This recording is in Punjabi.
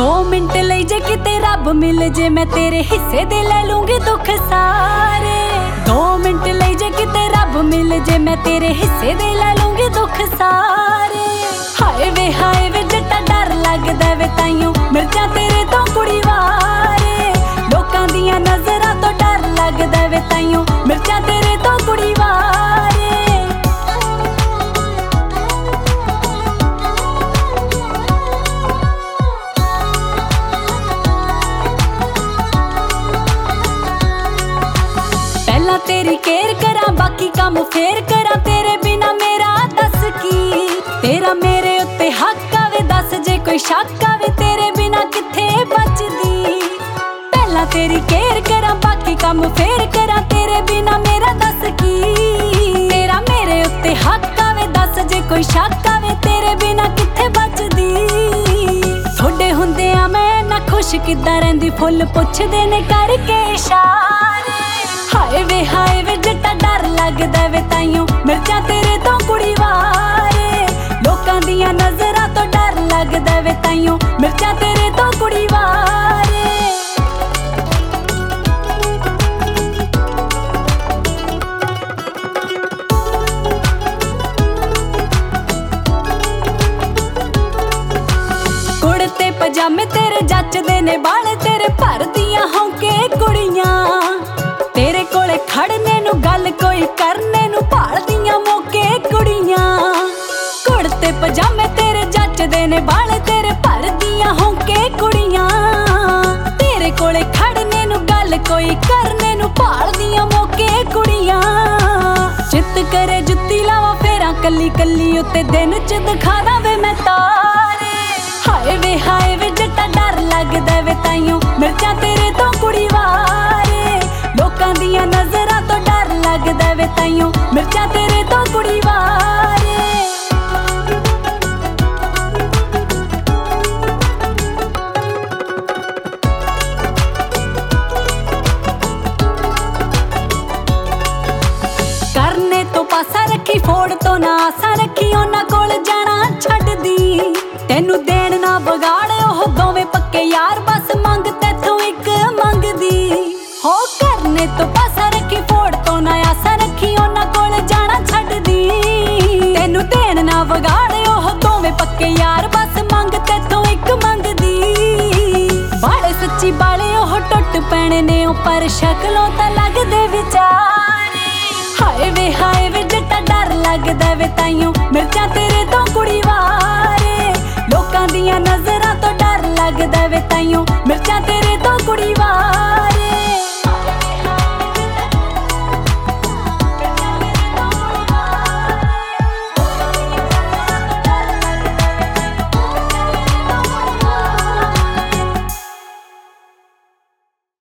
2 ਮਿੰਟ ਲਈ ਜੇ ਕਿਤੇ ਰੱਬ ਮਿਲ ਜੇ ਮੈਂ ਤੇਰੇ ਹਿੱਸੇ ਦੇ ਲੈ ਲੂੰਗੀ ਦੁੱਖ ਸਾਰੇ। 2 ਮਿੰਟ ਲਈ ਜੇ ਕਿਤੇ ਰੱਬ ਮਿਲ ਜੇ ਮੈਂ ਤੇਰੇ ਹਿੱਸੇ ਦੇ ਲੈ ਲੂੰਗੀ ਦੁੱਖ ਸਾਰੇ। ਹਾਏ ਵੇ ਜੱਟਾ ਡਰ ਲੱਗਦਾ ਵੇ ਤਾਈਓ ਮਿਰਚਾਂ ਤੇਰੇ ਤੋਂ ਕੁੜੀ ਵਾਰੇ। ਲੋਕਾਂ ਦੀਆਂ ਨਜ਼ਰਾਂ ਤੋਂ ਡਰ ਲੱਗਦਾ ਵੇ ਤਾਈਓ ਮਿਰਚਾਂ ਤੇਰੇ ਤੋਂ ਕੁੜੀ ਵਾਰੇ। ਪਹਿਲਾਂ ਤੇਰੀ ਕੇਅਰ ਕਰਾਂ ਬਾਕੀ ਕੰਮ ਫੇਰ ਕਰਾਂ, ਤੇਰੇ ਬਿਨਾ ਮੇਰਾ ਦੱਸ ਕੀ। ਤੇਰਾ ਮੇਰੇ ਉੱਤੇ ਹੱਕ ਆਵੇ ਦੱਸ ਜੇ ਕੋਈ ਸ਼ੱਕ ਆਵੇ, ਤੇਰੇ ਬਿਨਾ ਕਿੱਥੇ ਬਚਦੀ। ਪਹਿਲਾਂ ਤੇਰੀ ਕੇਅਰ ਕਰਾਂ ਬਾਕੀ ਕੰਮ ਫੇਰ ਕਰਾਂ, ਤੇਰੇ ਬਿਨਾ ਮੇਰਾ ਦੱਸ ਕੀ। ਤੇਰਾ ਮੇਰੇ ਉੱਤੇ ਹੱਕ ਆਵੇ ਦੱਸ ਜੇ ਕੋਈ ਸ਼ੱਕ ਆਵੇ, ਤੇਰੇ ਬਿਨਾ ਕਿੱਥੇ ਬਚਦੀ। ਤੁਹਾਡੇ ਹੁੰਦਿਆਂ ਮੈਂ ਨਾ ਖੁਸ਼ ਕਿੱਦਾਂ ਰਹਿੰਦੀ, ਫੁੱਲ ਪੁੱਛਦੇ ਨੇ ਕਰਕੇ ਇਸ਼ਾਰੇ। ਹਾਏ ਵੇ ਜੱਟਾ ਡਰ ਲੱਗਦਾ ਵੇ ਤਾਈਓ ਮਿਰਚਾਂ ਤੇਰੇ ਤੋਂ ਕੁੜੀ ਵਾਰੇ। ਲੋਕਾਂ ਦੀਆਂ ਨਜ਼ਰਾਂ ਤੋਂ ਡਰ ਲੱਗਦਾ ਵੇ ਤਾਈਓ ਮਿਰਚਾਂ ਤੇਰੇ ਤੋਂ ਕੁੜੀ ਵਾਰੇ। ਕੁੜਤੇ ਪਜਾਮੇ ਤੇਰੇ ਜੱਚਦੇ ਨੇ, ਬਾਲ ਤੇਰੇ ਭਰਦੀਆਂ ਹੌਂਕੇ ਕੁੜੀਆਂ। ਤੇਰੇ ਕੋਲੇ ਖੜਨੇ ਨੂੰ ਗੱਲ ਕੋਈ ਕਰਨੇ ਨੂੰ ਭਾਲਦੀਆਂ ਮੌਕੇ ਕੁੜੀਆਂ। ਕੁੜਤੇ ਪਜਾਮੇ ਤੇਰੇ ਜੱਚਦੇ ਨੇ, ਬਾਲ ਤੇਰੇ ਭਰਦੀਆਂ ਹੌਂਕੇ ਕੁੜੀਆਂ। ਤੇਰੇ ਕੋਲੇ ਖੜਨੇ ਨੂੰ ਗੱਲ ਕੋਈ ਕਰਨੇ ਨੂੰ ਭਾਲਦੀਆਂ ਮੌਕੇ ਕੁੜੀਆਂ। ਚਿੱਤ ਕਰੇ ਜੁੱਤੀ ਲਾਵਾਂ ਫੇਰਾਂ ਕੱਲੀ ਕੱਲੀ ਉੱਤੇ, ਦਿਨ ਚ ਦਿਖਾਦਾ ਵੇ ਮੈਂ ਤਾਰੇ। ਹਾਏ ਵੇ ਜੱਟਾ ਡਰ ਲੱਗਦਾ ਵੇ ਤਾਈਓ ਮਿਰਚਾਂ ਤੇਰੇ ਤੋਂ ਕੁੜੀ ਵਾਰੇ। ਲੋਕਾਂ ਦੀਆਂ ਨਜ਼ਰਾਂ ਤੋਂ ਡਰ ਲੱਗਦਾ ਵੇ ਤਾਈਓ ਮਿਰਚਾਂ ਤੇਰੇ ਤੋਂ ਕੁੜੀ ਵਾਰੇ। ਕਰਨੇ ਤੋਂ ਪਾਸਾ ਰੱਖੀ, ਫੋੜ ਤੋਂ ਨਾ ਆਸਾ ਰੱਖੀ, ਉਹਨਾਂ ਕੋਲ ਜਾਣਾ ਛੱਡਦੀ। ਤੈਨੂੰ ਦੇਣ ਨਾ ਵਿਗਾੜੇ ਉਹ ਦੋਵੇਂ ਪੱਕੇ ਯਾਰ, ਬਸ ਮੰਗ ਤੈਥੋਂ ਇੱਕ ਮੰਗਦੀ। ਹੋ ਕਰਨੇ ਤੋਂ ਪਾਸਾ ਰੱਖੀ, ਫੋੜ ਤੋਂ ਨਾ ਆਸਾ ਰੱਖੀ, ਉਹਨਾਂ ਕੋਲ ਜਾਣਾ ਛੱਡਦੀ। ਤੈਨੂੰ ਦੇਣ ਨਾ ਵਿਗਾੜੇ ਉਹ ਦੋਵੇਂ ਪੱਕੇ ਯਾਰ, ਬਸ ਮੰਗ ਤੈਥੋਂ ਇੱਕ ਮੰਗਦੀ। ਬਾਲੇ ਸੱਚੀ ਬਾਲੇ ਉਹ ਟੁੱਟ ਪੈਣੇ ਨੇ ਉਹ, ਪਰ ਸ਼ਕਲੋਂ ਤਾਂ ਲੱਗਦੇ ਵਿਚਾਰੇ। ਹਾਏ ਵੇ ਜੱਟਾ ਡਰ ਲੱਗਦਾ ਵੇ ਤਾਈਓ ਮਿਰਚਾਂ ਤੇਰੇ ਤੋਂ ਕੁੜੀ